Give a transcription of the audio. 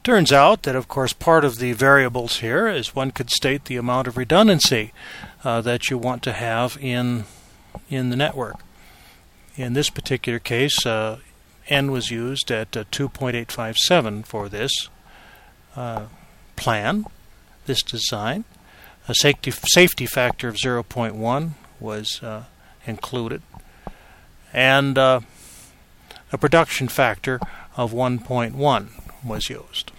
Turns out that, of course, part of the variables here is one could state the amount of redundancy that you want to have in the network. In this particular case, N was used at 2.857 for this plan, this design. A safety factor of 0.1 was included, and a production factor of 1.1 was used.